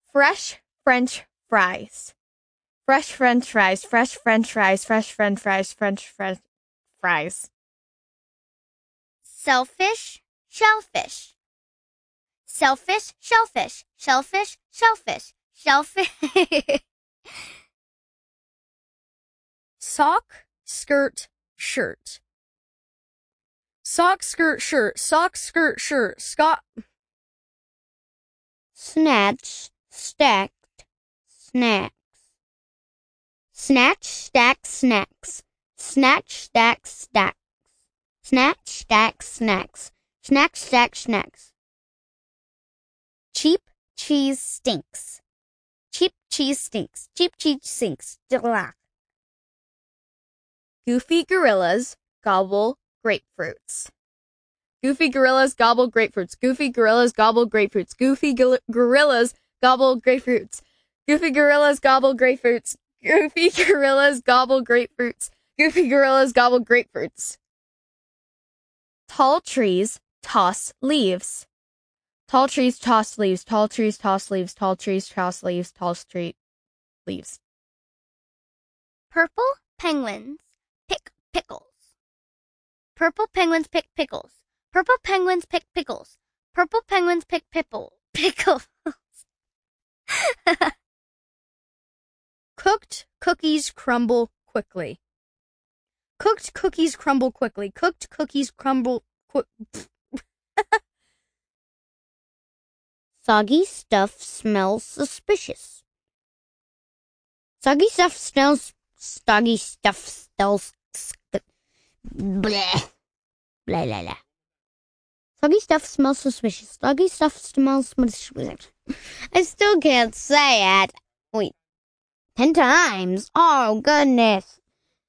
Fresh French fries. Fresh French fries, fresh French fries, fresh French fries, French fries. Selfish, shellfish. Selfish, shellfish, shellfish, shellfish, shellfish. Sock, skirt, shirt. Sock, skirt, shirt. Sock, skirt, shirt. Snatch, stacked, snacks. Snatch, stack, snacks. Snatch, stack, stacks. Snatch, stack, snacks. Snack, stack, snacks. Cheap cheese stinks. Cheap cheese stinks. Cheap cheese stinks. Goofy gorillas gobble grapefruits. Goofy gorillas gobble grapefruits. Goofy gorillas gobble grapefruits. Goofy gorillas gobble grapefruits. Goofy gorillas gobble grapefruits. Goofy gorillas gobble grapefruits. Goofy gorillas gobble grapefruits. Tall trees toss leaves. Tall trees toss leaves. Tall trees toss leaves. Tall trees toss leaves. Tall street leaves. Purple penguins pick pickles. Purple penguins pick pickles. Purple penguins pick pickles. Purple penguins pick pickles. Cooked cookies crumble quickly. Cooked cookies crumble quickly. Cooked cookies crumble quick. Soggy stuff smells suspicious. Soggy stuff smells. Soggy stuff smells. Blah. Blah, blah, blah. Soggy stuff smells suspicious. Soggy stuff smells suspicious. I still can't say it. Wait. 10 times. Oh, goodness.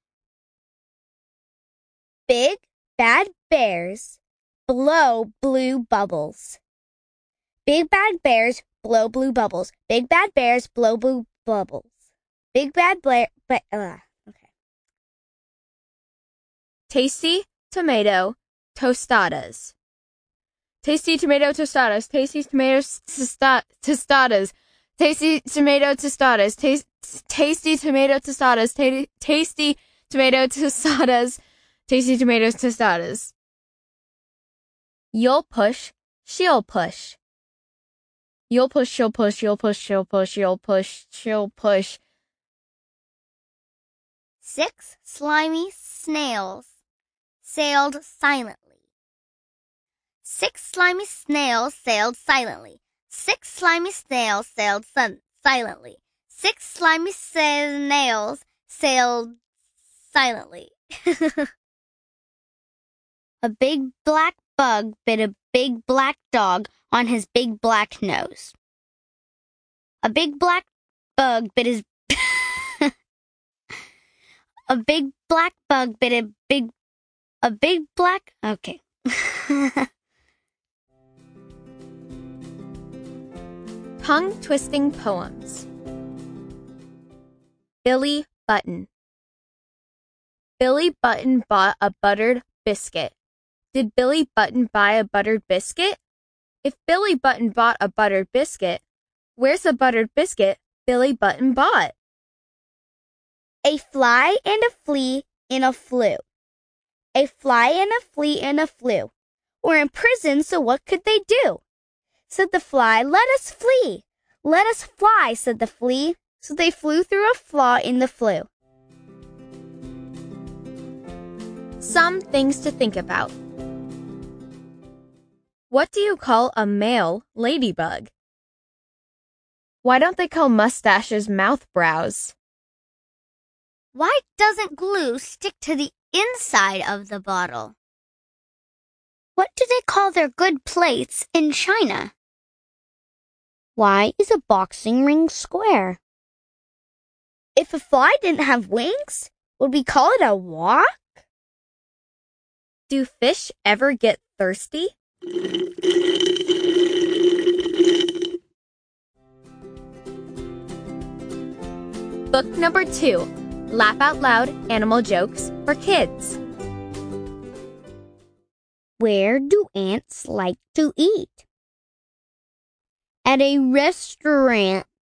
Big bad bears blow blue bubbles. Big bad bears blow blue bubbles. Big bad bears blow blue bubbles. Big bad bear. Okay. Tasty tomato tostadas. Tasty tomato tostadas. Tasty tomato tostadas. Tasty tomato tostadas. Tasty tomato tostadas. Tasty tomato tostadas. Tasty tomato tostadas. You'll push, she'll push. You'll push, she'll push, you'll push, she'll push, you'll push, she'll push. 6 slimy snails sailed silently. 6 slimy snails sailed silently. 6 slimy snails sailed silently. 6 slimy snails sailed silently. A big black bug bit a big black dog on his big black nose. A big black bug bit his A big black bug bit a big black. Okay. Tongue-twisting poems. Billy Button. Billy Button bought a buttered biscuit. Did Billy Button buy a buttered biscuit? If Billy Button bought a buttered biscuit, where's the buttered biscuit Billy Button bought? A fly and a flea in a flue. A fly and a flea in a flue were in prison, so what could they do? Said the fly, let us flee. Let us fly, said the flea. So they flew through a flaw in the flue. Some things to think about. What do you call a male ladybug? Why don't they call mustaches mouth brows? Why doesn't glue stick to the inside of the bottle? What do they call their good plates in China? Why is a boxing ring square? If a fly didn't have wings, would we call it a walk? Do fish ever get thirsty? Book number 2, Laugh Out Loud Animal Jokes for Kids. Where do ants like to eat? At a restaurant.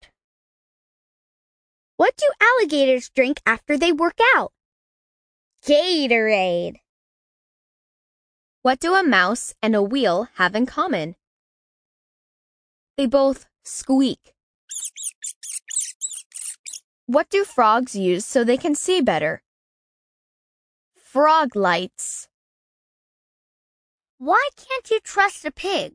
What do alligators drink after they work out? Gatorade. What do a mouse and a wheel have in common? They both squeak. What do frogs use so they can see better? Frog lights. Why can't you trust a pig?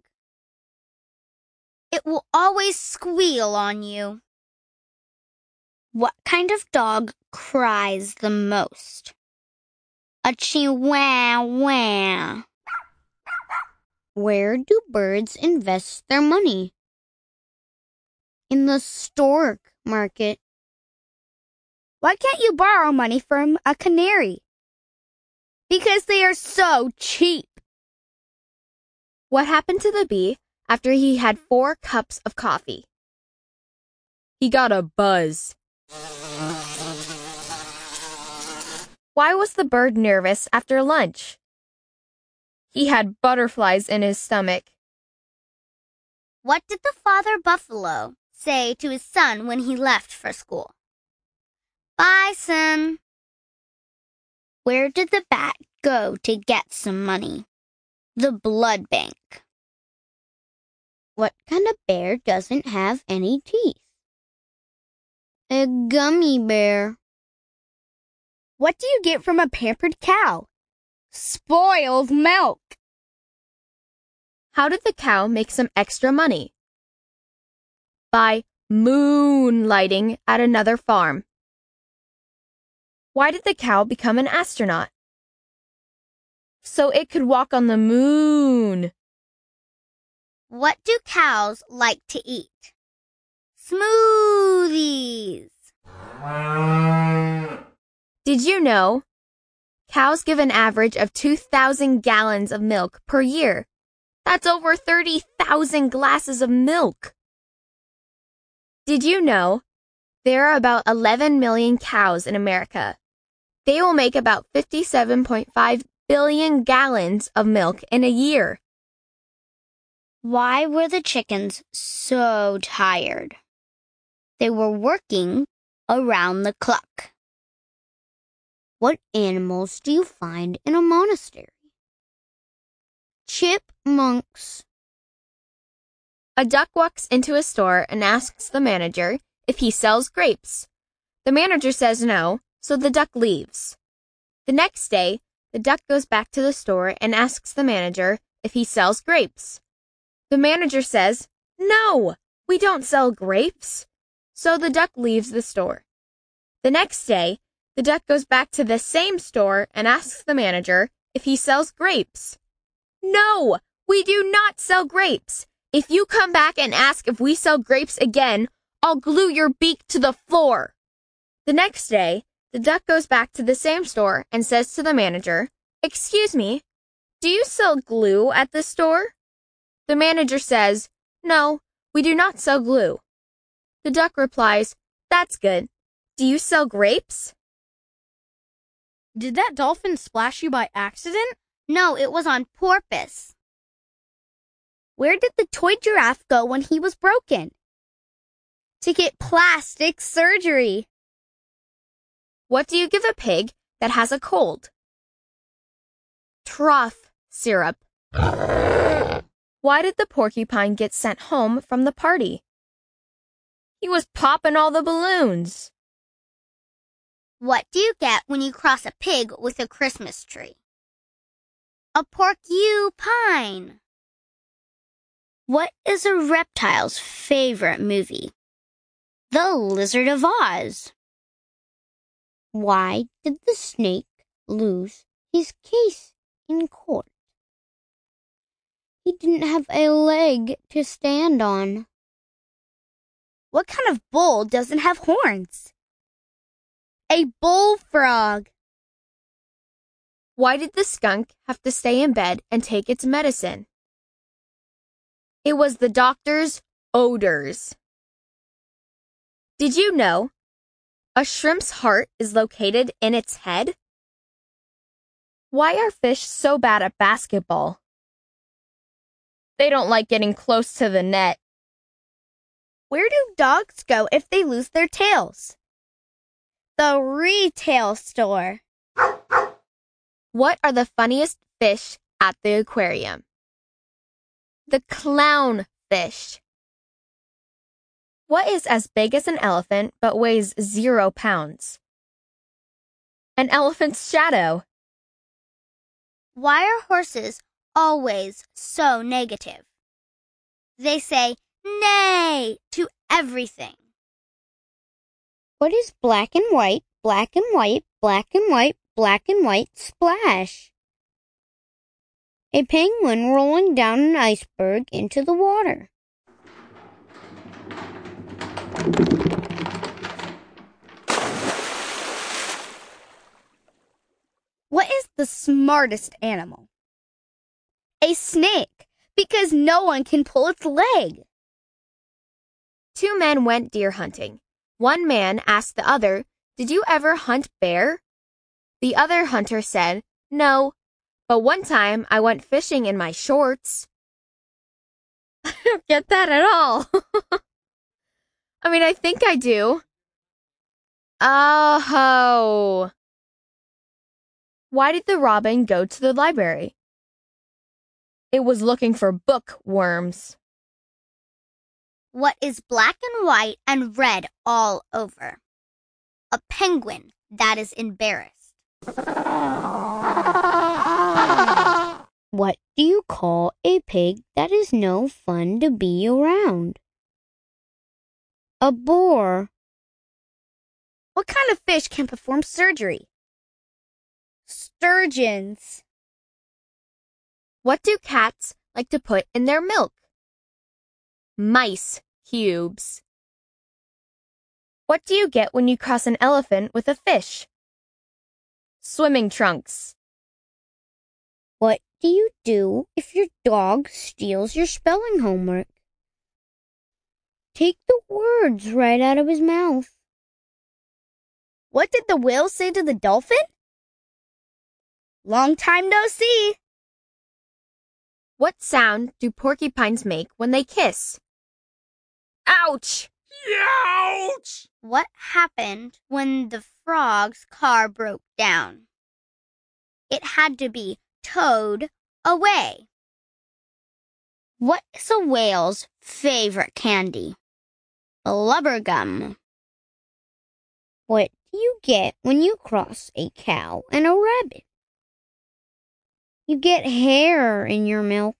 It will always squeal on you. What kind of dog cries the most? A chihuahua. Where do birds invest their money? In the stork market. Why can't you borrow money from a canary? Because they are so cheap. What happened to the bee after he had 4 cups of coffee? He got a buzz. Why was the bird nervous after lunch? He had butterflies in his stomach. What did the father buffalo say to his son when he left for school? Bye, son. Where did the bat go to get some money? The blood bank. What kind of bear doesn't have any teeth? A gummy bear. What do you get from a pampered cow? Spoiled milk. How did the cow make some extra money? By moonlighting at another farm. Why did the cow become an astronaut? So it could walk on the moon. What do cows like to eat? Smoothies. Did you know? Cows give an average of 2,000 gallons of milk per year. That's over 30,000 glasses of milk. Did you know? There are about 11 million cows in America. They will make about 57.5 billion gallons of milk in a year. Why were the chickens so tired? They were working around the clock. What animals do you find in a monastery? Chipmunks. A duck walks into a store and asks the manager if he sells grapes. The manager says no, so the duck leaves. The next day, the duck goes back to the store and asks the manager if he sells grapes. The manager says, "No, we don't sell grapes." So the duck leaves the store. The next day, the duck goes back to the same store and asks the manager if he sells grapes. "No, we do not sell grapes. If you come back and ask if we sell grapes again, I'll glue your beak to the floor." The next day, the duck goes back to the same store and says to the manager, "Excuse me, do you sell glue at the store?" The manager says, "No, we do not sell glue." The duck replies, "That's good. Do you sell grapes?" Did that dolphin splash you by accident? No, it was on purpose. Where did the toy giraffe go when he was broken? To get plastic surgery. What do you give a pig that has a cold? Trough syrup. Why did the porcupine get sent home from the party? He was popping all the balloons. What do you get when you cross a pig with a Christmas tree? A porcupine. What is a reptile's favorite movie? The Lizard of Oz. Why did the snake lose his case in court? He didn't have a leg to stand on. What kind of bull doesn't have horns? A bullfrog. Why did the skunk have to stay in bed and take its medicine? It was the doctor's odors. Did you know a shrimp's heart is located in its head? Why are fish so bad at basketball? They don't like getting close to the net. Where do dogs go if they lose their tails? The retail store. What are the funniest fish at the aquarium? The clownfish. What is as big as an elephant but weighs 0 pounds? An elephant's shadow. Why are horses always so negative? They say nay to everything. What is black and white, black and white, black and white, black and white splash? A penguin rolling down an iceberg into the water. What is the smartest animal? A snake, because no one can pull its leg. 2 men went deer hunting. One man asked the other, "Did you ever hunt bear?" The other hunter said, "No, but one time I went fishing in my shorts." I don't get that at all. I mean, I think I do. Oh. Why did the robin go to the library? It was looking for bookworms. What is black and white and red all over? A penguin that is embarrassed. What do you call a pig that is no fun to be around? A boar. What kind of fish can perform surgery? Sturgeons. What do cats like to put in their milk? Mice cubes. What do you get when you cross an elephant with a fish? Swimming trunks. What do you do if your dog steals your spelling homework? Take the words right out of his mouth. What did the whale say to the dolphin? Long time no see. What sound do porcupines make when they kiss? Ouch! Ouch! What happened when the frog's car broke down? It had to be towed away. What is a whale's favorite candy? Blubber gum. What do you get when you cross a cow and a rabbit? You get hair in your milk.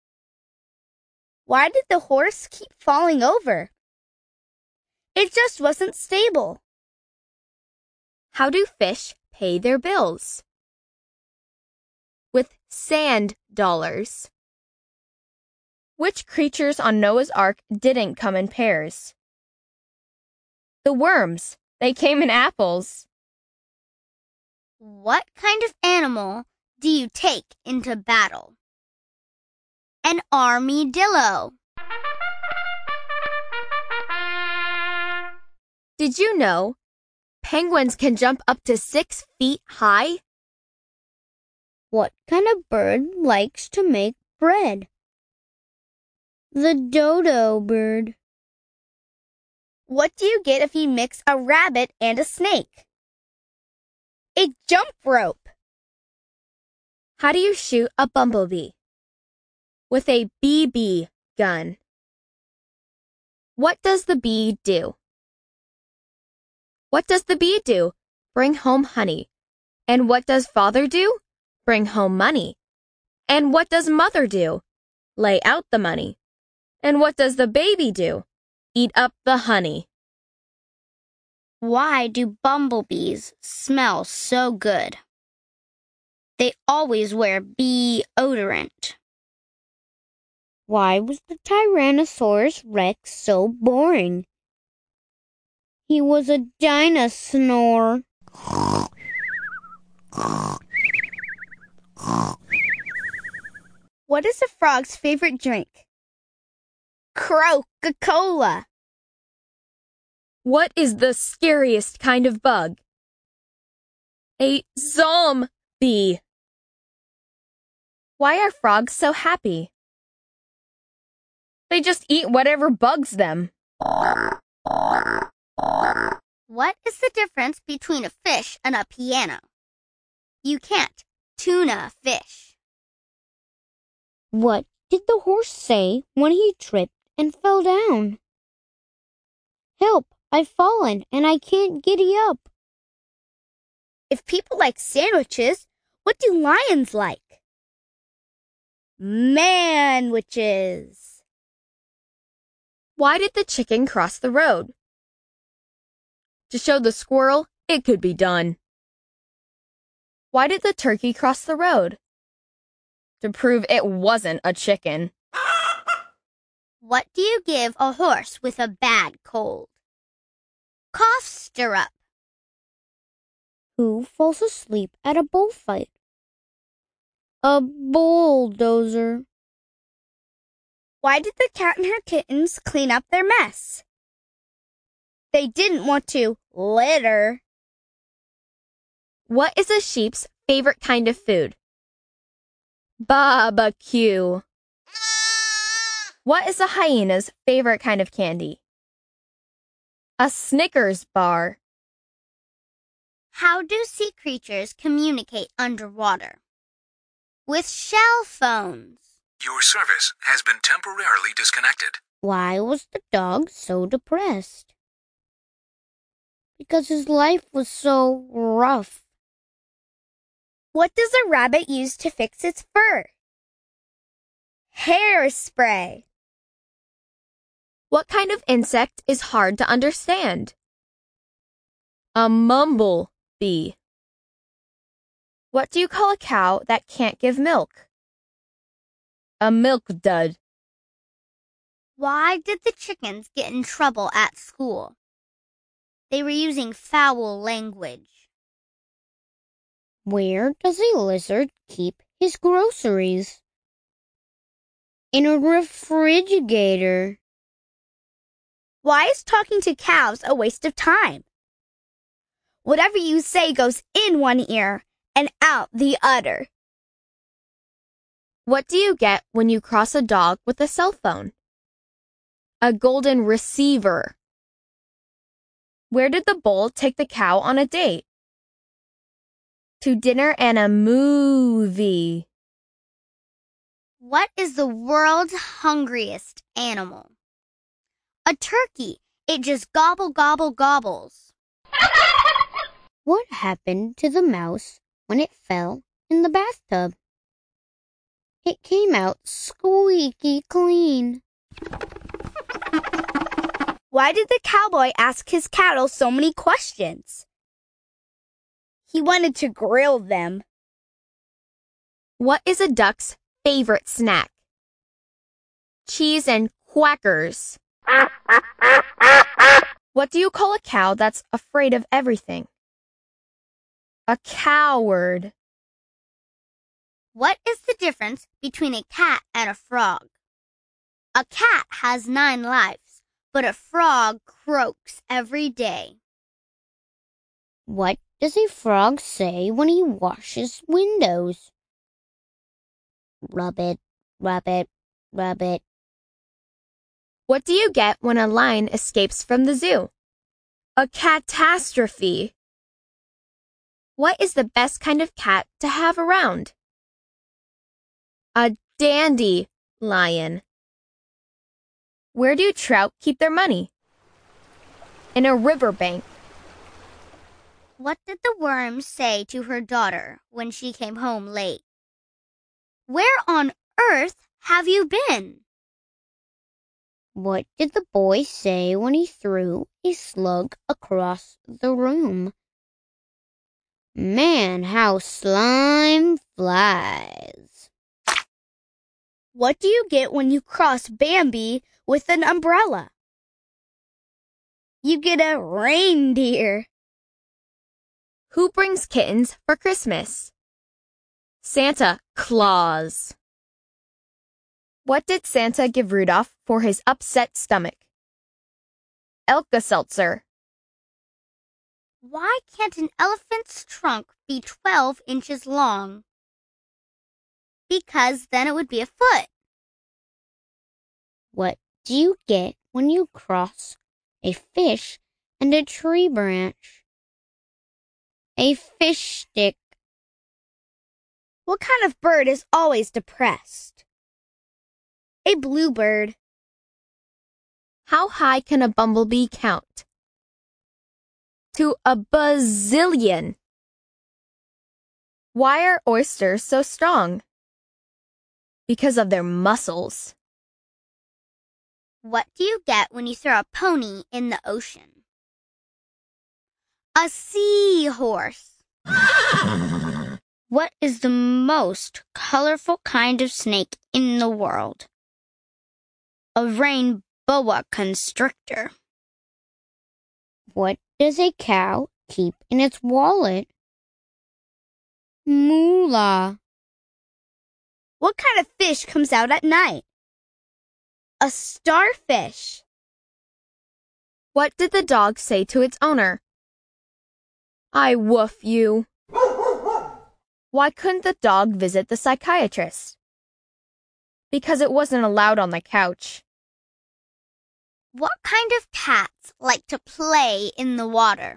Why did the horse keep falling over? It just wasn't stable. How do fish pay their bills? With sand dollars. Which creatures on Noah's Ark didn't come in pairs? The worms. They came in apples. What kind of animal do you take into battle? An armadillo. Did you know penguins can jump up to 6 feet high? What kind of bird likes to make bread? The dodo bird. What do you get if you mix a rabbit and a snake? A jump rope. How do you shoot a bumblebee? With a BB gun. What does the bee do? What does the bee do? Bring home honey. And what does father do? Bring home money. And what does mother do? Lay out the money. And what does the baby do? Eat up the honey. Why do bumblebees smell so good? They always wear deodorant. Why was the Tyrannosaurus Rex so boring? He was a dinosaur. What is a frog's favorite drink? Coca-Cola. What is the scariest kind of bug? A zombie. Why are frogs so happy? They just eat whatever bugs them. What is the difference between a fish and a piano? You can't tuna a fish. What did the horse say when he tripped and fell down? Help, I've fallen and I can't giddy up. If people like sandwiches, what do lions like? Man-wiches. Why did the chicken cross the road? To show the squirrel it could be done. Why did the turkey cross the road? To prove it wasn't a chicken. What do you give a horse with a bad cold? Cough syrup. Who falls asleep at a bullfight? A bulldozer. Why did the cat and her kittens clean up their mess? They didn't want to litter. What is a sheep's favorite kind of food? Barbecue. What is a hyena's favorite kind of candy? A Snickers bar. How do sea creatures communicate underwater? With shell phones. Your service has been temporarily disconnected. Why was the dog so depressed? Because his life was so rough. What does a rabbit use to fix its fur? Hairspray. What kind of insect is hard to understand? A mumblebee. What do you call a cow that can't give milk? A milk dud. Why did the chickens get in trouble at school? They were using foul language. Where does a lizard keep his groceries? In a refrigerator. Why is talking to cows a waste of time? Whatever you say goes in one ear and out the other. What do you get when you cross a dog with a cell phone? A golden receiver. Where did the bull take the cow on a date? To dinner and a movie. What is the world's hungriest animal? A turkey. It just gobble, gobble, gobbles. What happened to the mouse when it fell in the bathtub? It came out squeaky clean. Why did the cowboy ask his cattle so many questions? He wanted to grill them. What is a duck's favorite snack? Cheese and quackers. What do you call a cow that's afraid of everything? A coward. What is the difference between a cat and a frog? A cat has 9 lives, but a frog croaks every day. What does a frog say when he washes windows? Rub it, rub it, rub it. What do you get when a lion escapes from the zoo? A catastrophe. What is the best kind of cat to have around? A dandelion. Where do trout keep their money? In a riverbank. What did the worm say to her daughter when she came home late? Where on earth have you been? What did the boy say when he threw a slug across the room? Man, how slime flies. What do you get when you cross Bambi with an umbrella? You get a reindeer. Who brings kittens for Christmas? Santa Claus. What did Santa give Rudolph for his upset stomach? Alka-Seltzer. Why can't an elephant's trunk be 12 inches long? Because then it would be a foot. What do you get when you cross a fish and a tree branch? A fish stick. What kind of bird is always depressed? A bluebird. How high can a bumblebee count? To a bazillion. Why are oysters so strong? Because of their muscles. What do you get when you throw a pony in the ocean? A seahorse. What is the most colorful kind of snake in the world? A rainbow constrictor. What does a cow keep in its wallet? Moolah. What kind of fish comes out at night? A starfish. What did the dog say to its owner? I woof you. Why couldn't the dog visit the psychiatrist? Because it wasn't allowed on the couch. What kind of cats like to play in the water?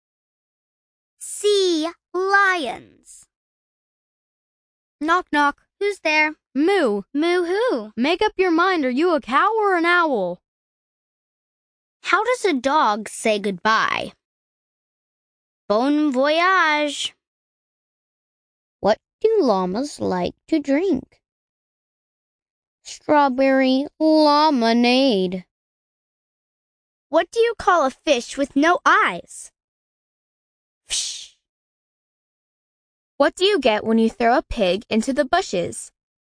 Sea lions. Knock, knock. Who's there? Moo. Moo who? Make up your mind. Are you a cow or an owl? How does a dog say goodbye? Bon voyage. What do llamas like to drink? Strawberry lemonade. What do you call a fish with no eyes? Psh. What do you get when you throw a pig into the bushes?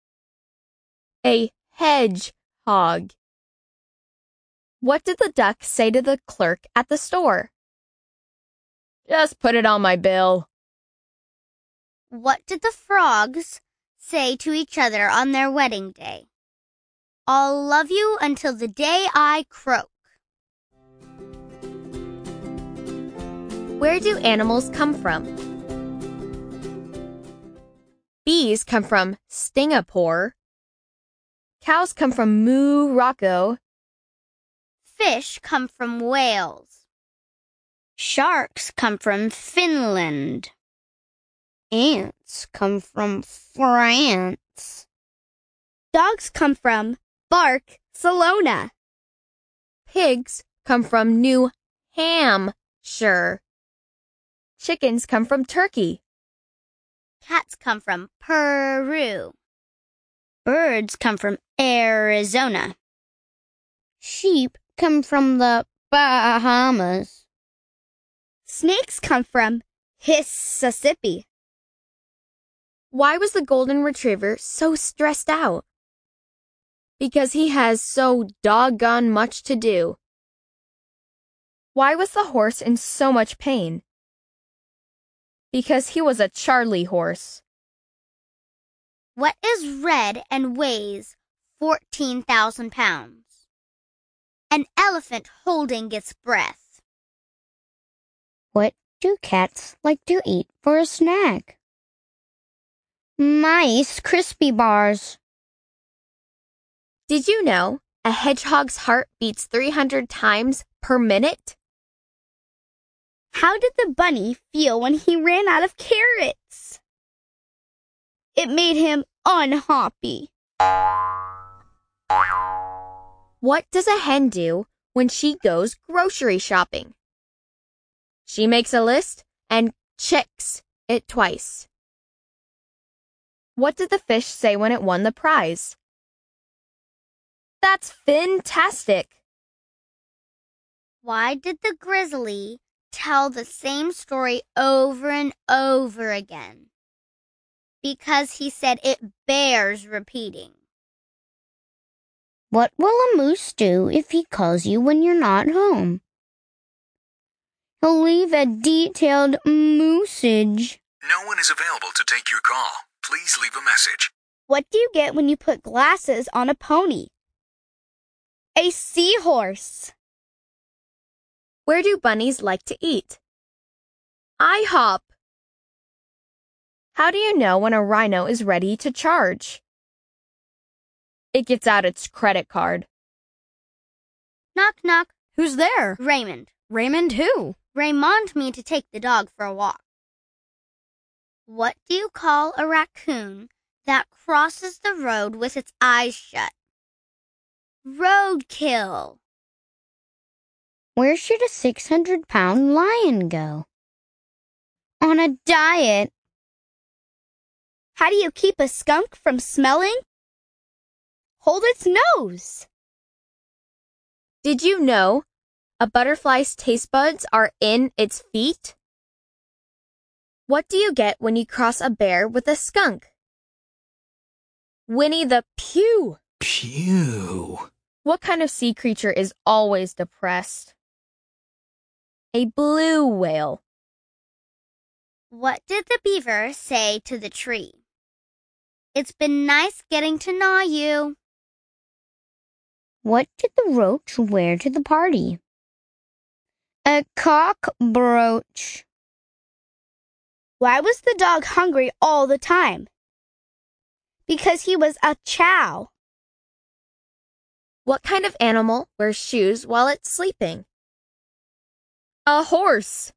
A hedgehog. What did the duck say to the clerk at the store? Just put it on my bill. What did the frogs say to each other on their wedding day? I'll love you until the day I croak. Where do animals come from? Bees come from Singapore. Cows come from Morocco. Fish come from Wales. Sharks come from Finland. Ants come from France. Dogs come from Barcelona. Pigs come from New Hampshire. Chickens come from Turkey. Cats come from Peru. Birds come from Arizona. Sheep come from the Bahamas. Snakes come from Mississippi. Why was the golden retriever so stressed out? Because he has so doggone much to do. Why was the horse in so much pain? Because he was a Charlie horse. What is red and weighs 14,000 pounds? An elephant holding its breath. What do cats like to eat for a snack? Mice crispy bars. Did you know a hedgehog's heart beats 300 times per minute? How did the bunny feel when he ran out of carrots? It made him unhappy. What does a hen do when she goes grocery shopping? She makes a list and checks it twice. What did the fish say when it won the prize? That's fantastic! Why did the grizzly tell the same story over and over again? Because he said it bears repeating. What will a moose do if he calls you when you're not home? He'll leave a detailed moosage. No one is available to take your call. Please leave a message. What do you get when you put glasses on a pony? A seahorse. Where do bunnies like to eat? IHOP. How do you know when a rhino is ready to charge? It gets out its credit card. Knock, knock. Who's there? Raymond. Raymond who? Raymond me to take the dog for a walk. What do you call a raccoon that crosses the road with its eyes shut? Roadkill. Where should a 600-pound lion go? On a diet. How do you keep a skunk from smelling? Hold its nose. Did you know a butterfly's taste buds are in its feet? What do you get when you cross a bear with a skunk? Winnie the Pooh. Pew. What kind of sea creature is always depressed? A blue whale. What did the beaver say to the tree? It's been nice getting to know you. What did the roach wear to the party? A cockroach. Why was the dog hungry all the time? Because he was a chow. What kind of animal wears shoes while it's sleeping? A horse.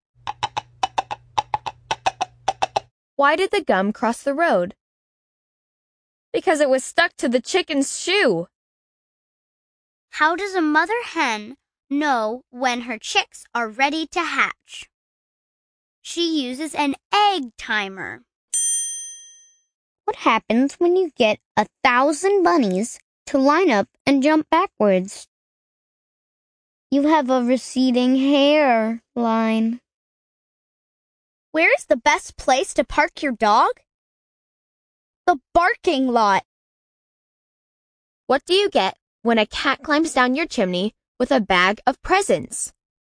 Why did the gum cross the road? Because it was stuck to the chicken's shoe. How does a mother hen know when her chicks are ready to hatch? She uses an egg timer. What happens when you get 1,000 bunnies to line up and jump backwards? You have a receding hairline. Where is the best place to park your dog? The barking lot. What do you get when a cat climbs down your chimney with a bag of presents?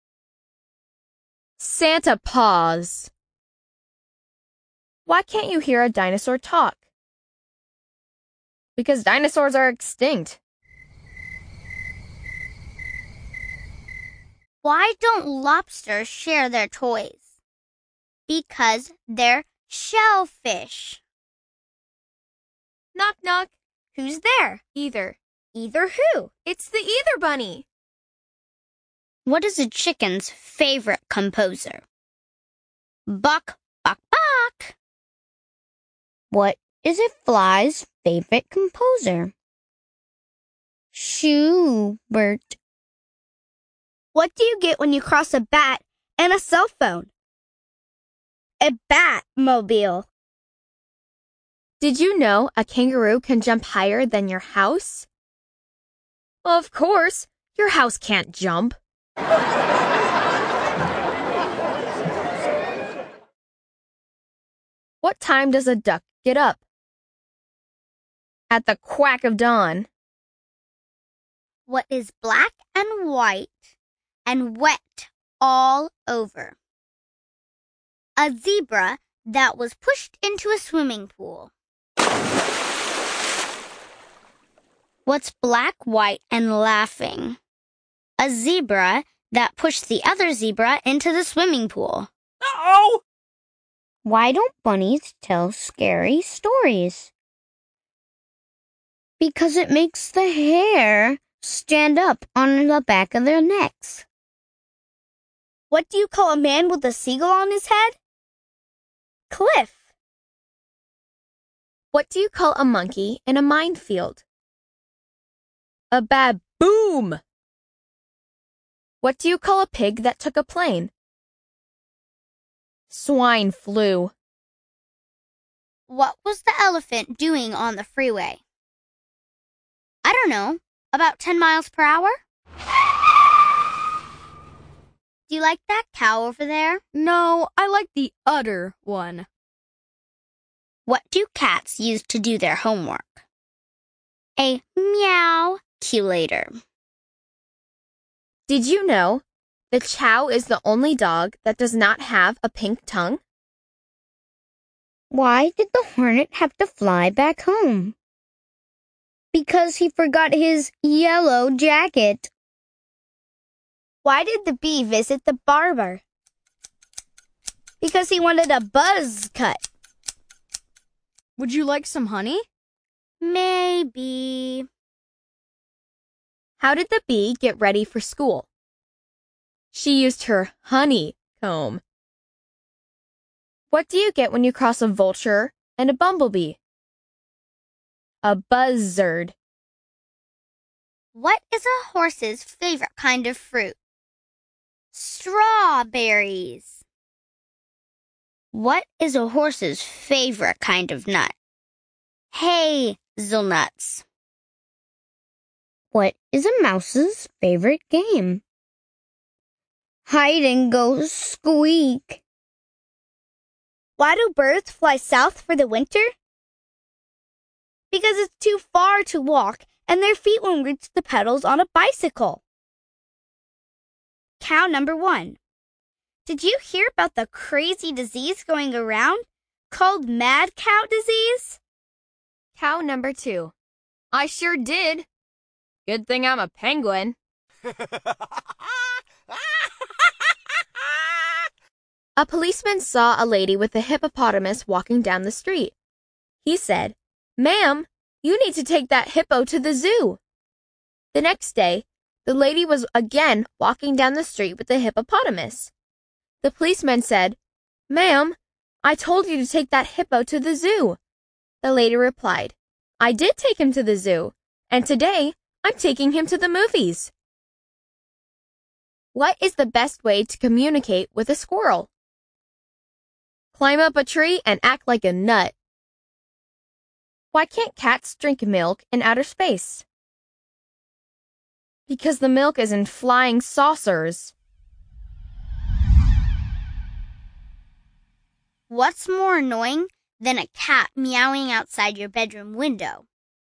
Santa paws. Why can't you hear a dinosaur talk? Because dinosaurs are extinct. Why don't lobsters share their toys? Because they're shellfish. Knock, knock. Who's there? Either. Either who? It's the Either Bunny. What is a chicken's favorite composer? Buck, buck, buck. What is a fly's favorite composer? Schubert. What do you get when you cross a bat and a cell phone? A Batmobile. Did you know a kangaroo can jump higher than your house? Of course, your house can't jump. What time does a duck get up? At the quack of dawn. What is black and white and wet all over? A zebra that was pushed into a swimming pool. What's black, white, and laughing? A zebra that pushed the other zebra into the swimming pool. Uh-oh! Why don't bunnies tell scary stories? Because it makes the hair stand up on the back of their necks. What do you call a man with a seagull on his head? Cliff. What do you call a monkey in a minefield? A baboom. What do you call a pig that took a plane? Swine flu. What was the elephant doing on the freeway? I don't know, about 10 miles per hour? Do you like that cow over there? No, I like the udder one. What do cats use to do their homework? A meow-culator. Did you know the chow is the only dog that does not have a pink tongue? Why did the hornet have to fly back home? Because he forgot his yellow jacket. Why did the bee visit the barber? Because he wanted a buzz cut. Would you like some honey? Maybe. How did the bee get ready for school? She used her honeycomb. What do you get when you cross a vulture and a bumblebee? A buzzard. What is a horse's favorite kind of fruit? Strawberries. What is a horse's favorite kind of nut? Hazelnuts. What is a mouse's favorite game? Hide and go squeak. Why do birds fly south for the winter? Because it's too far to walk and their feet won't reach the pedals on a bicycle. Cow number 1. Did you hear about the crazy disease going around called mad cow disease? Cow number 2. I sure did. Good thing I'm a penguin. A policeman saw a lady with a hippopotamus walking down the street. He said, "Ma'am, you need to take that hippo to the zoo." The next day, the lady was again walking down the street with the hippopotamus. The policeman said, "Ma'am, I told you to take that hippo to the zoo." The lady replied, "I did take him to the zoo, and today I'm taking him to the movies." What is the best way to communicate with a squirrel? Climb up a tree and act like a nut. Why can't cats drink milk in outer space? Because the milk is in flying saucers. What's more annoying than a cat meowing outside your bedroom window?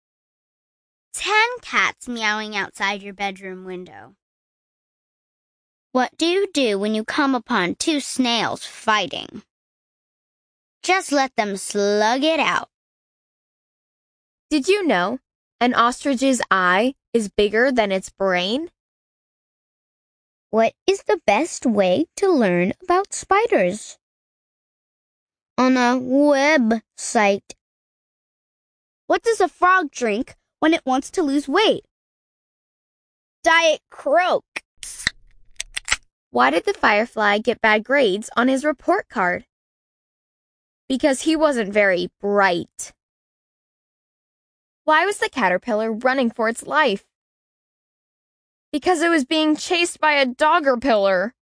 10 cats meowing outside your bedroom window. What do you do when you come upon 2 snails fighting? Just let them slug it out. Did you know an ostrich's eye is bigger than its brain? What is the best way to learn about spiders? On a website. What does a frog drink when it wants to lose weight? Diet Coke. Why did the firefly get bad grades on his report card? Because he wasn't very bright. Why was the caterpillar running for its life? Because it was being chased by a doggerpillar.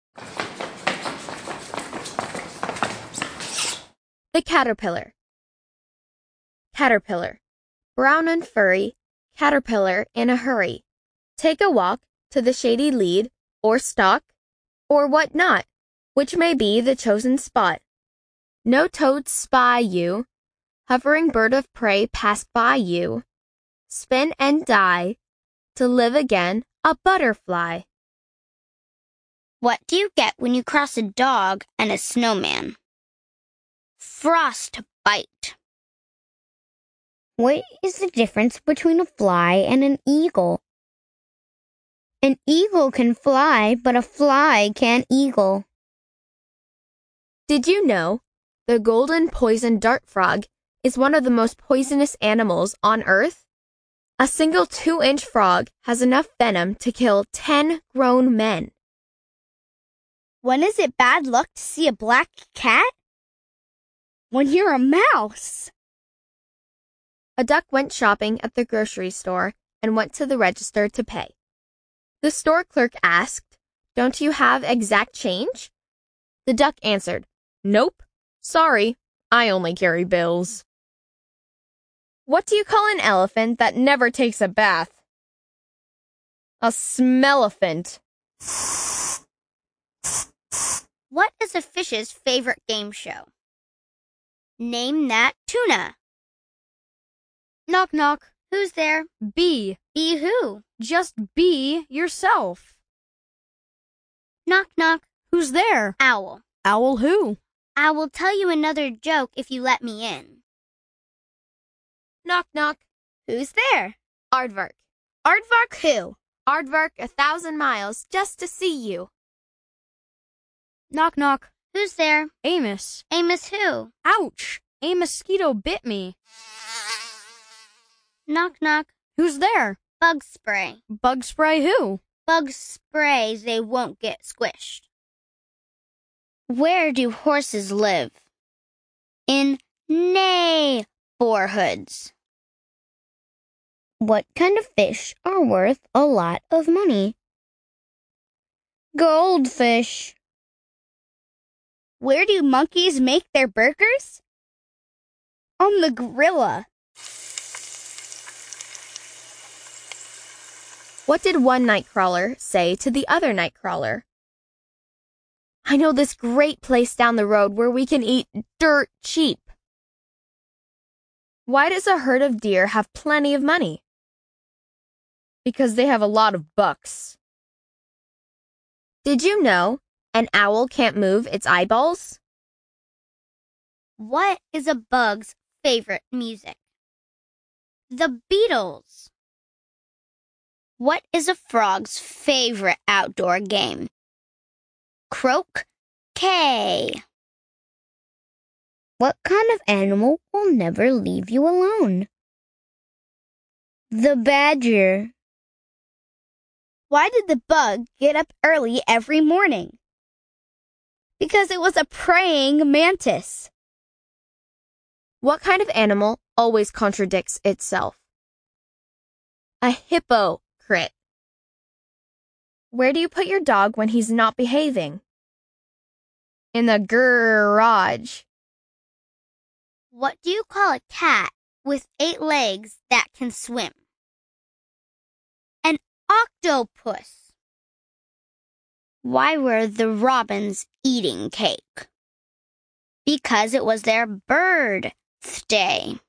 The caterpillar. Caterpillar. Brown and furry, caterpillar in a hurry. Take a walk to the shady lead or stalk or what not, which may be the chosen spot. No toads spy you, hovering bird of prey pass by you. Spin and die, to live again a butterfly. What do you get when you cross a dog and a snowman? Frostbite. What is the difference between a fly and an eagle? An eagle can fly, but a fly can't eagle. Did you know the golden poison dart frog is one of the most poisonous animals on Earth? A single 2-inch frog has enough venom to kill 10 grown men. When is it bad luck to see a black cat? When you're a mouse. A duck went shopping at the grocery store and went to the register to pay. The store clerk asked, "Don't you have exact change?" The duck answered, "Nope. Sorry, I only carry bills." What do you call an elephant that never takes a bath? A smellephant. What is a fish's favorite game show? Name that tuna. Knock, knock. Who's there? Be. Be who? Just be yourself. Knock, knock. Who's there? Owl. Owl who? I will tell you another joke if you let me in. Knock, knock. Who's there? Aardvark. Aardvark who? Aardvark 1,000 miles just to see you. Knock, knock. Who's there? Amos. Amos who? Ouch! A mosquito bit me. Knock, knock. Who's there? Bug spray. Bug spray who? Bug spray, they won't get squished. Where do horses live? in neighborhoods. What kind of fish are worth a lot of money? Goldfish. Where do monkeys make their burgers? On the gorilla. What did one nightcrawler say to the other nightcrawler? I know this great place down the road where we can eat dirt cheap. Why does a herd of deer have plenty of money? Because they have a lot of bucks. Did you know an owl can't move its eyeballs? What is a bug's favorite music? The Beatles. What is a frog's favorite outdoor game? Croquet. What kind of animal will never leave you alone? The badger. Why did the bug get up early every morning? Because it was a praying mantis. What kind of animal always contradicts itself? A hypocrite. Where do you put your dog when he's not behaving? In the garage. What do you call a cat with 8 legs that can swim? An octopus. Why were the robins eating cake? Because it was their birthday.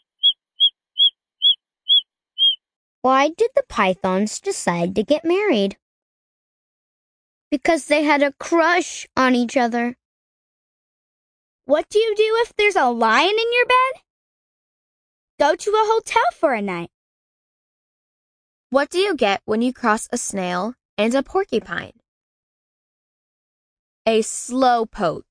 Why did the pythons decide to get married? Because they had a crush on each other. What do you do if there's a lion in your bed? Go to a hotel for a night. What do you get when you cross a snail and a porcupine? A slowpoke.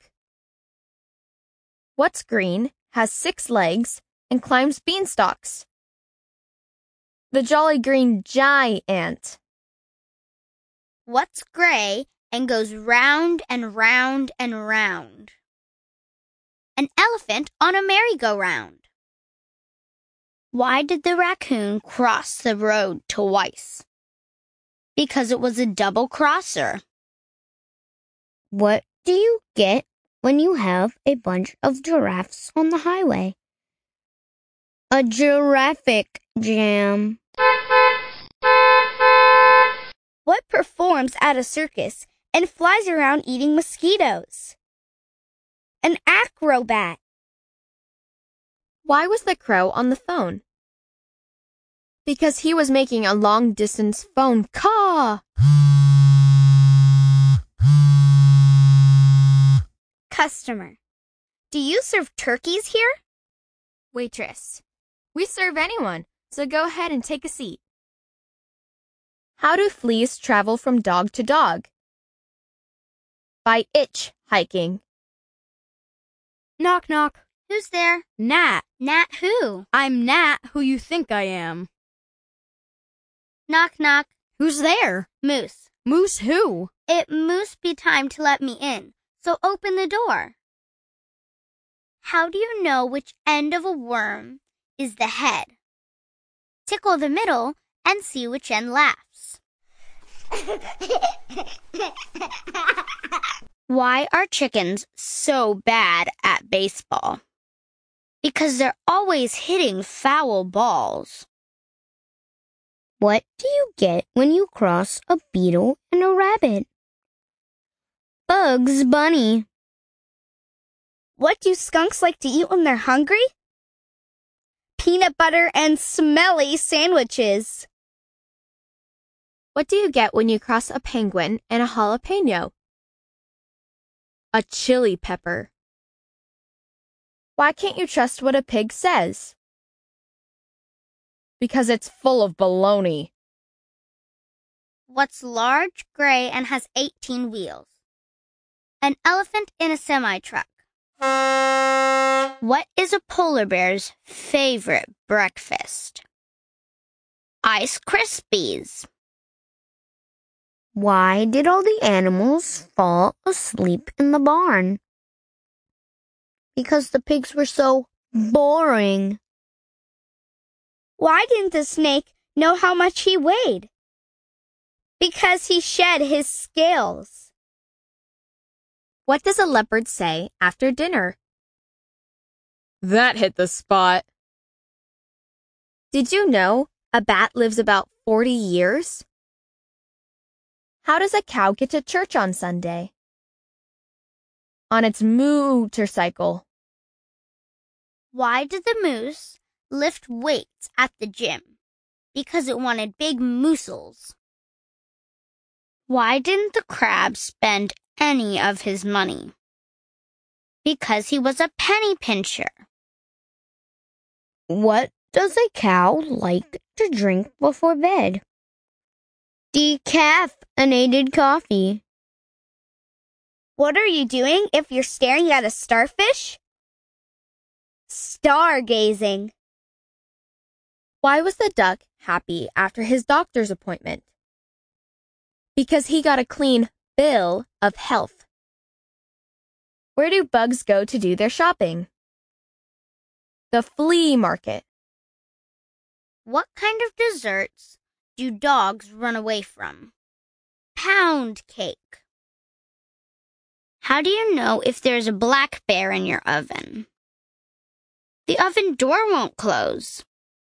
What's green, has 6 legs, and climbs beanstalks? The jolly green giant. What's gray and goes round and round and round? An elephant on a merry-go-round. Why did the raccoon cross the road twice? Because it was a double crosser. What do you get when you have a bunch of giraffes on the highway? A giraffic jam. What performs at a circus and flies around eating mosquitoes? An acrobat. Why was the crow on the phone? Because he was making a long-distance phone call. Customer. Do you serve turkeys here? Waitress. We serve anyone, so go ahead and take a seat. How do fleas travel from dog to dog? By hitchhiking. Knock, knock. Who's there? Nat. Nat who? I'm Nat, who you think I am. Knock, knock. Who's there? Moose. Moose who? It must be time to let me in, so open the door. How do you know which end of a worm is the head? Tickle the middle and see which end laughs. Why are chickens so bad at baseball? Because they're always hitting foul balls. What do you get when you cross a beetle and a rabbit? Bugs Bunny. What do skunks like to eat when they're hungry? Peanut butter and smelly sandwiches. What do you get when you cross a penguin and a jalapeno? A chili pepper. Why can't you trust what a pig says? Because it's full of baloney. What's large, gray, and has 18 wheels? An elephant in a semi-truck. What is a polar bear's favorite breakfast? Ice Krispies. Why did all the animals fall asleep in the barn? Because the pigs were so boring. Why didn't the snake know how much he weighed? Because he shed his scales. What does a leopard say after dinner? That hit the spot. Did you know a bat lives about 40 years? How does a cow get to church on Sunday? On its motorcycle. Why did the moose lift weights at the gym? Because it wanted big muscles. Why didn't the crab spend any of his money? Because he was a penny pincher. What does a cow like to drink before bed? Decaffeinated coffee. What are you doing if you're staring at a starfish? Stargazing. Why was the duck happy after his doctor's appointment? Because he got a clean bill of health. Where do bugs go to do their shopping? The flea market. What kind of desserts do dogs run away from? Pound cake. How do you know if there's a black bear in your oven? The oven door won't close.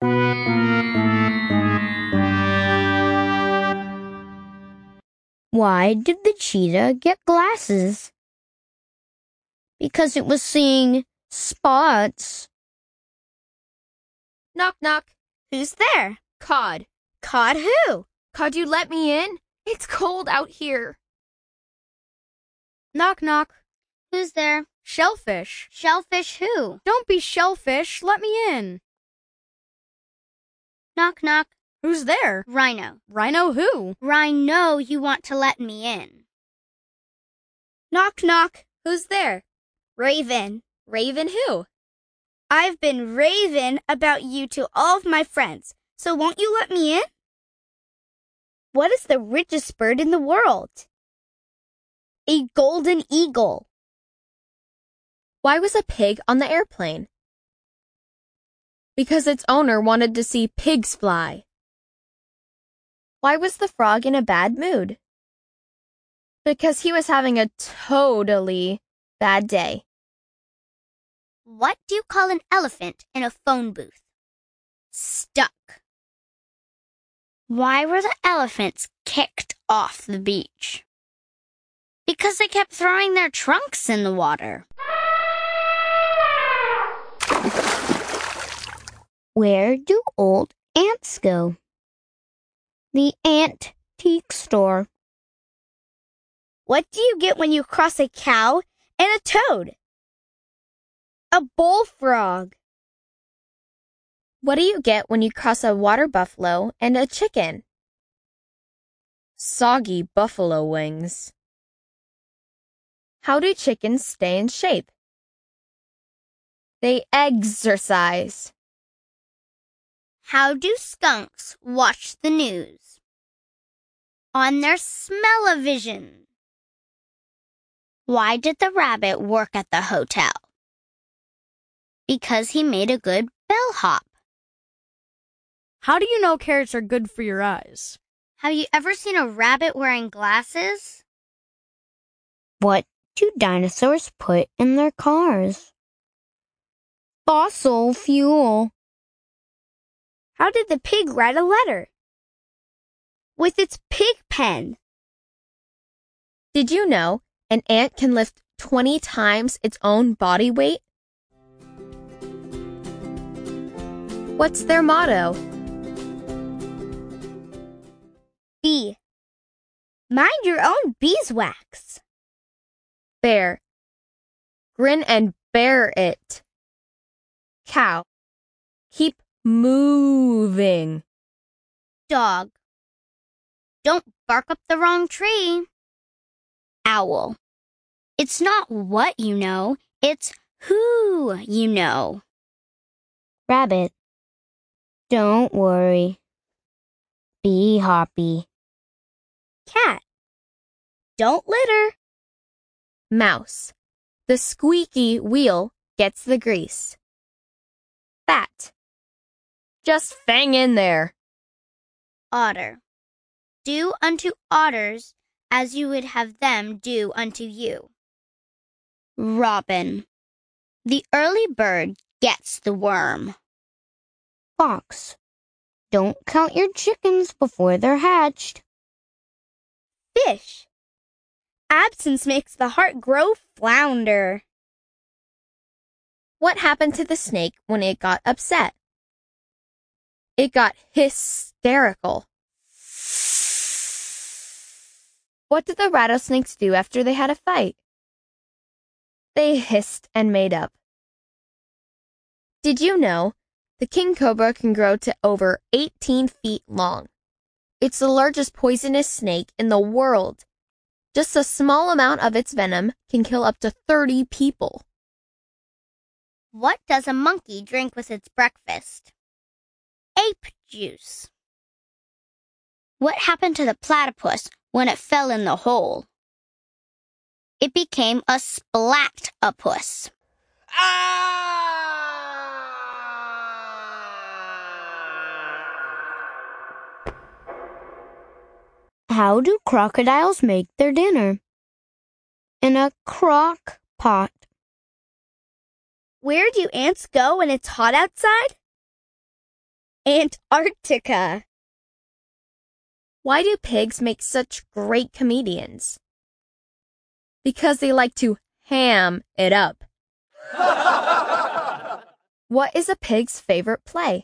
Why did the cheetah get glasses? Because it was seeing spots. Knock, knock. Who's there? Cod. Cod who? Could you let me in? It's cold out here. Knock, knock. Who's there? Shellfish. Shellfish who? Don't be shellfish. Let me in. Knock, knock. Who's there? Rhino. Rhino who? Rhino, you want to let me in. Knock, knock. Who's there? Raven. Raven who? I've been raving about you to all of my friends, so won't you let me in? What is the richest bird in the world? A golden eagle. Why was a pig on the airplane? Because its owner wanted to see pigs fly. Why was the frog in a bad mood? Because he was having a totally bad day. What do you call an elephant in a phone booth? Stuck. Why were the elephants kicked off the beach? Because they kept throwing their trunks in the water. Where do old ants go? The antique store. What do you get when you cross a cow and a toad? A bullfrog. What do you get when you cross a water buffalo and a chicken? Soggy buffalo wings. How do chickens stay in shape? They exercise. How do skunks watch the news? On their smell-o-vision. Why did the rabbit work at the hotel? Because he made a good bellhop. How do you know carrots are good for your eyes? Have you ever seen a rabbit wearing glasses? What do dinosaurs put in their cars? Fossil fuel. How did the pig write a letter? With its pig pen. Did you know an ant can lift 20 times its own body weight? What's their motto? B. Mind your own beeswax. Bear. Grin and bear it. Cow. Keep moving. Dog. Don't bark up the wrong tree. Owl. It's not what you know, it's who you know. Rabbit. Don't worry. Be happy. Cat. Don't litter. Mouse. The squeaky wheel gets the grease. Fat. Just hang in there. Otter. Do unto otters as you would have them do unto you. Robin. The early bird gets the worm. Fox. Don't count your chickens before they're hatched. Fish. Absence makes the heart grow flounder. What happened to the snake when it got upset? It got hysterical. What did the rattlesnakes do after they had a fight? They hissed and made up. Did you know the king cobra can grow to over 18 feet long? It's the largest poisonous snake in the world. Just a small amount of its venom can kill up to 30 people. What does a monkey drink with its breakfast? Ape juice. What happened to the platypus when it fell in the hole? It became a splat-a-puss. How do crocodiles make their dinner? In a crock pot. Where do ants go when it's hot outside? Antarctica. Why do pigs make such great comedians? Because they like to ham it up. What is a pig's favorite play?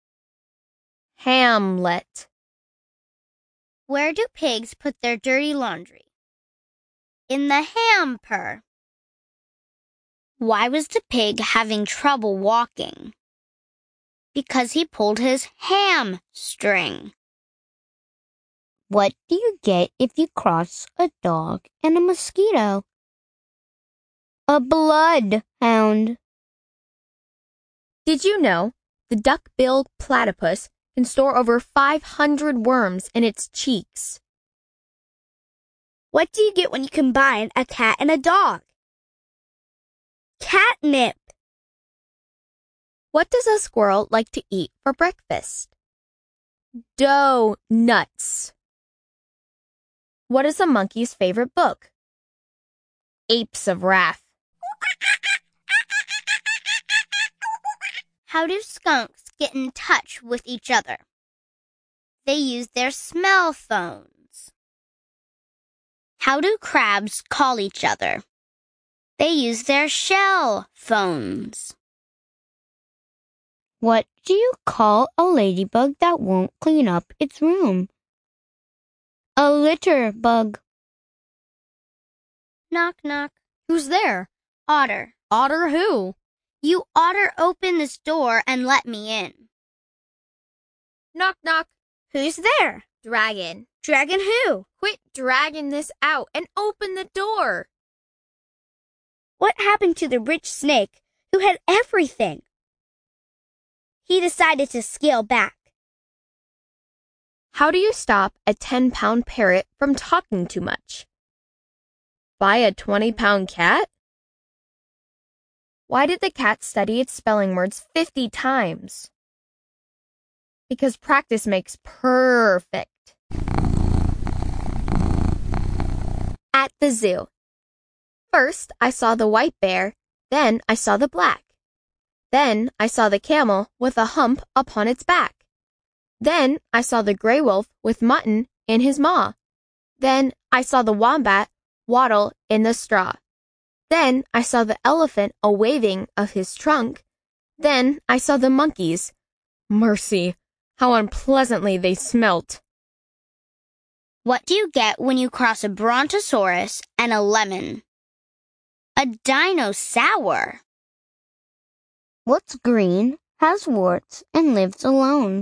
Hamlet. Where do pigs put their dirty laundry? In the hamper. Why was the pig having trouble walking? Because he pulled his hamstring. What do you get if you cross a dog and a mosquito? A bloodhound. Did you know the duck-billed platypus can store over 500 worms in its cheeks? What do you get when you combine a cat and a dog? Catnip. What does a squirrel like to eat for breakfast? Donuts. What is a monkey's favorite book? Apes of Wrath. How do skunks get in touch with each other? They use their smell phones. How do crabs call each other? They use their shell phones. What do you call a ladybug that won't clean up its room? A litter bug. Knock, knock. Who's there? Otter. Otter who? You oughter open this door and let me in. Knock, knock. Who's there? Dragon. Dragon who? Quit dragging this out and open the door. What happened to the rich snake who had everything? He decided to scale back. How do you stop a 10-pound parrot from talking too much? Buy a 20-pound cat? Why did the cat study its spelling words 50 times? Because practice makes perfect. At the zoo. First, I saw the white bear, then I saw the black. Then I saw the camel with a hump upon its back. Then I saw the gray wolf with mutton in his maw. Then I saw the wombat waddle in the straw. Then I saw the elephant a waving of his trunk. Then I saw the monkeys. Mercy, how unpleasantly they smelt. What do you get when you cross a brontosaurus and a lemon? A dinosaur. What's green, has warts, and lives alone?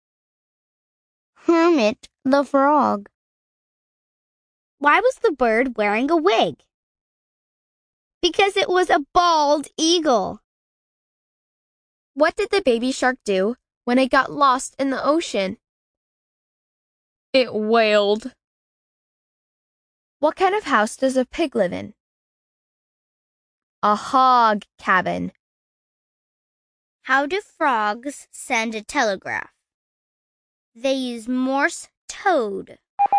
Hermit the frog. Why was the bird wearing a wig? Because it was a bald eagle. What did the baby shark do when it got lost in the ocean? It wailed. What kind of house does a pig live in? A hog cabin. How do frogs send a telegraph? They use Morse code.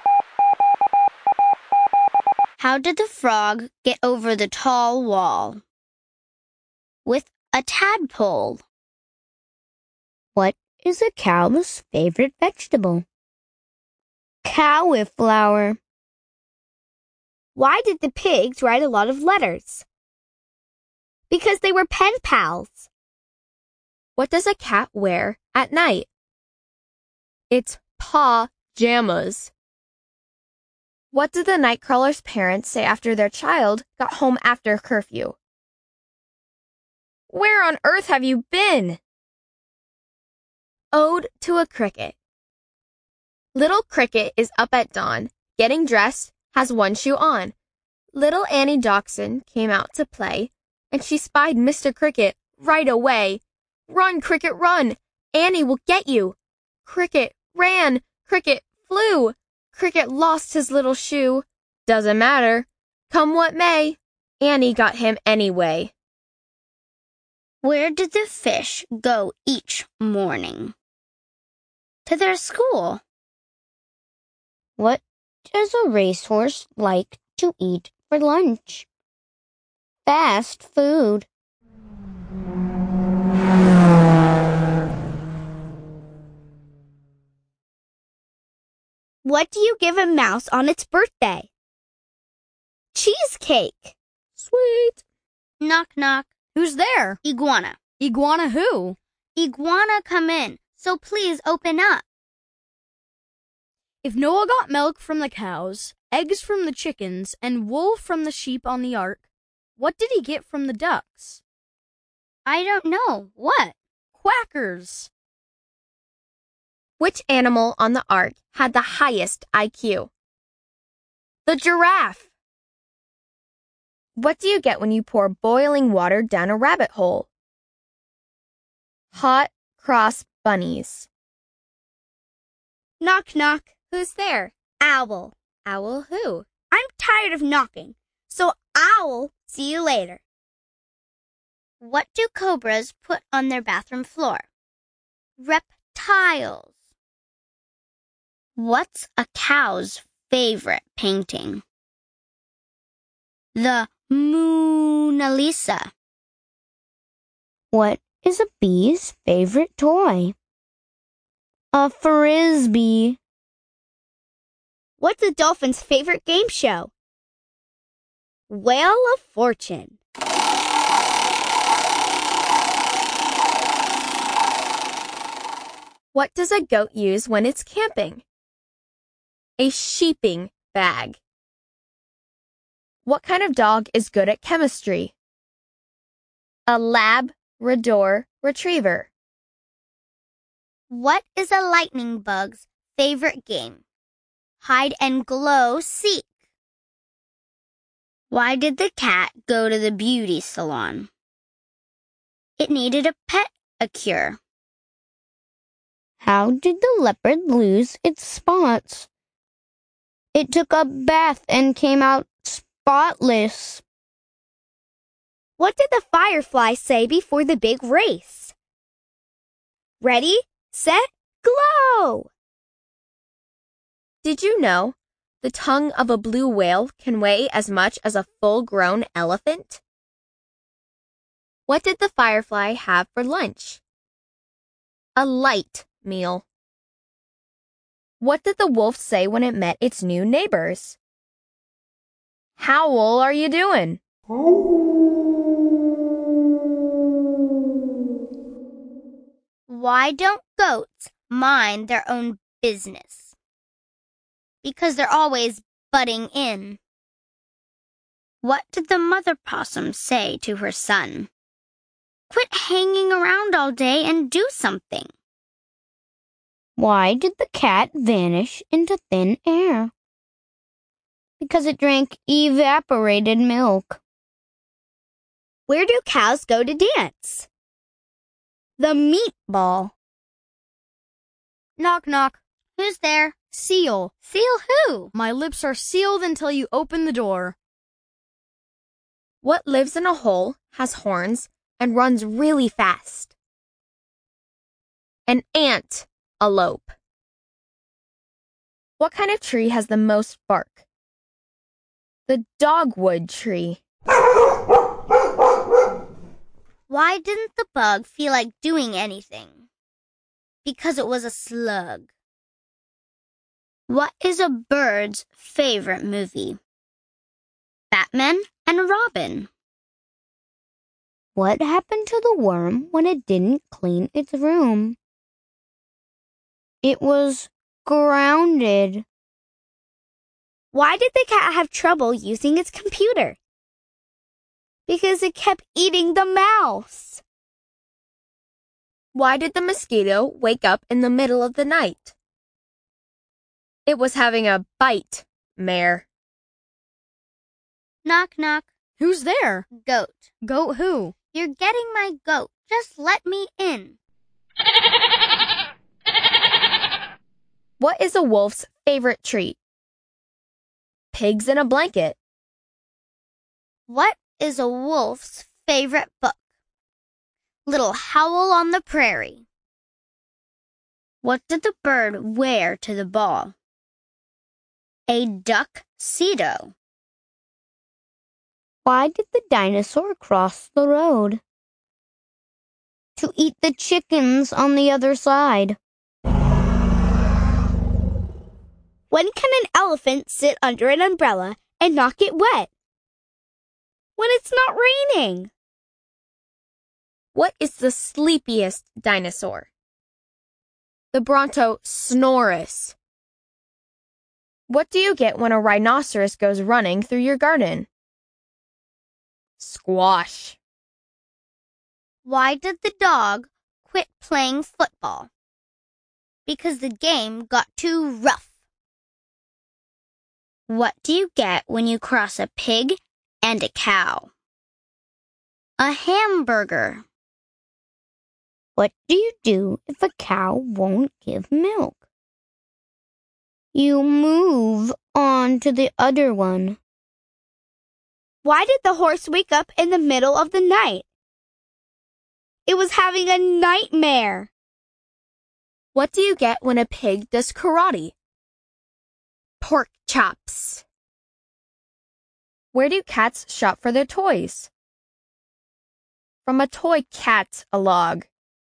How did the frog get over the tall wall? With a tadpole. What is a cow's favorite vegetable? Cauliflower. Why did the pigs write a lot of letters? Because they were pen pals. What does a cat wear at night? It's pajamas. What did the nightcrawler's parents say after their child got home after curfew? Where on earth have you been? Ode to a Cricket. Little Cricket is up at dawn, getting dressed, has one shoe on. Little Annie Dachshund came out to play, and she spied Mr. Cricket right away. Run, Cricket, run! Annie will get you! Cricket ran, Cricket flew. Cricket lost his little shoe. Doesn't matter. Come what may, Annie got him anyway. Where did the fish go each morning? To their school. What does a racehorse like to eat for lunch? Fast food. What do you give a mouse on its birthday? Cheesecake. Sweet. Knock, knock. Who's there? Iguana. Iguana who? Iguana, come in. So please open up. If Noah got milk from the cows, eggs from the chickens, and wool from the sheep on the ark, what did he get from the ducks? I don't know. What? Quackers. Which animal on the ark had the highest IQ? The giraffe. What do you get when you pour boiling water down a rabbit hole? Hot cross bunnies. Knock, knock. Who's there? Owl. Owl who? I'm tired of knocking, so Owl, see you later. What do cobras put on their bathroom floor? Reptiles. What's a cow's favorite painting? The Mona Lisa. What is a bee's favorite toy? A frisbee. What's a dolphin's favorite game show? Wheel of Fortune. What does a goat use when it's camping? A sheeping bag. What kind of dog is good at chemistry? A Labrador retriever. What is a lightning bug's favorite game? Hide and glow seek. Why did the cat go to the beauty salon? It needed a pedicure. How did the leopard lose its spots? It took a bath and came out spotless. What did the firefly say before the big race? Ready, set, glow! Did you know the tongue of a blue whale can weigh as much as a full-grown elephant? What did the firefly have for lunch? A light meal. What did the wolf say when it met its new neighbors? Howl, are you doing? Why don't goats mind their own business? Because they're always butting in. What did the mother possum say to her son? Quit hanging around all day and do something. Why did the cat vanish into thin air? Because it drank evaporated milk. Where do cows go to dance? The meatball. Knock, knock. Who's there? Seal. Seal who? My lips are sealed until you open the door. What lives in a hole, has horns, and runs really fast? An antelope. What kind of tree has the most bark? The dogwood tree. Why didn't the bug feel like doing anything? Because it was a slug. What is a bird's favorite movie? Batman and Robin. What happened to the worm when it didn't clean its room? It was grounded. Why did the cat have trouble using its computer? Because it kept eating the mouse. Why did the mosquito wake up in the middle of the night? It was having a bite-mare. Knock, knock. Who's there? Goat. Goat who? You're getting my goat. Just let me in. What is a wolf's favorite treat? Pigs in a blanket. What is a wolf's favorite book? Little Howl on the Prairie. What did the bird wear to the ball? A tuxedo. Why did the dinosaur cross the road? To eat the chickens on the other side. When can an elephant sit under an umbrella and not get wet? When it's not raining. What is the sleepiest dinosaur? The Brontosaurus. What do you get when a rhinoceros goes running through your garden? Squash. Why did the dog quit playing football? Because the game got too rough. What do you get when you cross a pig and a cow? A hamburger. What do you do if a cow won't give milk? You move on to the other one. Why did the horse wake up in the middle of the night? It was having a nightmare. What do you get when a pig does karate? Pork chops. Where do cats shop for their toys? From a toy catalog.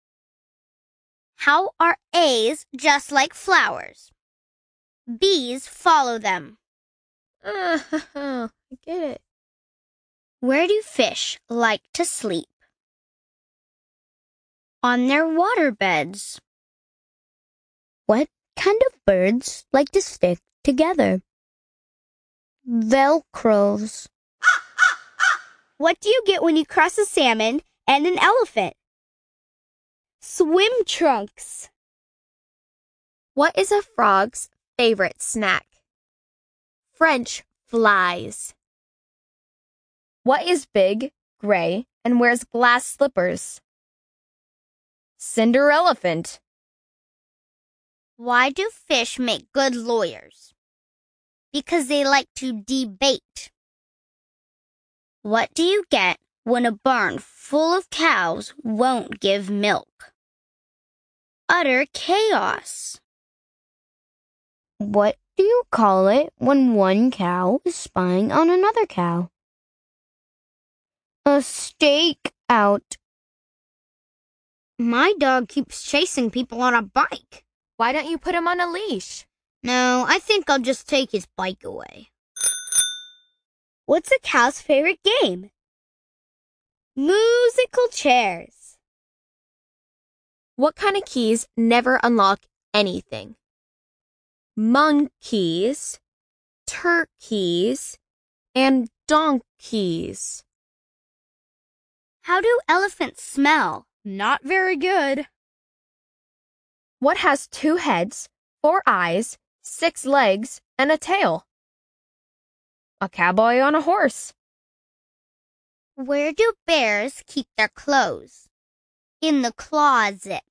How are A's just like flowers? B's follow them. I get it. Where do fish like to sleep? On their water beds. What kind of birds like to stick together? Velcros. What do you get when you cross a salmon and an elephant? Swim trunks. What is a frog's favorite snack? French flies. What is big, gray, and wears glass slippers? Cinderelephant. Why do fish make good lawyers? Because they like to debate. What do you get when a barn full of cows won't give milk? Utter chaos. What do you call it when one cow is spying on another cow? A stakeout. My dog keeps chasing people on a bike. Why don't you put him on a leash? No, I think I'll just take his bike away. What's a cow's favorite game? Musical chairs. What kind of keys never unlock anything? Monkeys, turkeys, and donkeys. How do elephants smell? Not very good. What has 2 heads, 4 eyes, 6 legs, and a tail? A cowboy on a horse. Where do bears keep their clothes? In the closet.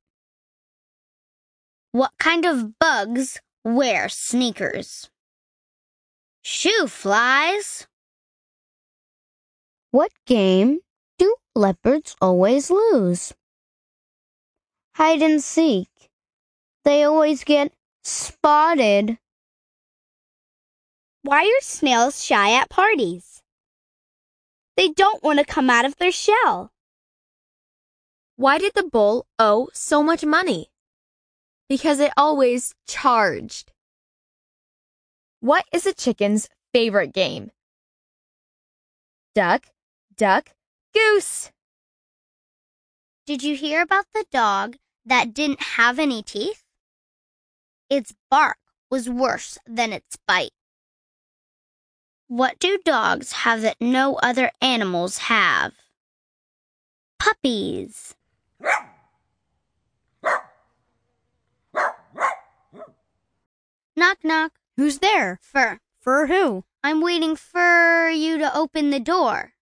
What kind of bugs wear sneakers? Shoe flies. What game do leopards always lose? Hide and seek. They always get spotted. Why are snails shy at parties? They don't want to come out of their shell. Why did the bull owe so much money? Because it always charged. What is a chicken's favorite game? Duck, duck, goose. Did you hear about the dog that didn't have any teeth? Its bark was worse than its bite. What do dogs have that no other animals have? Puppies. Knock, knock. Who's there? Fur. For who? I'm waiting for you to open the door.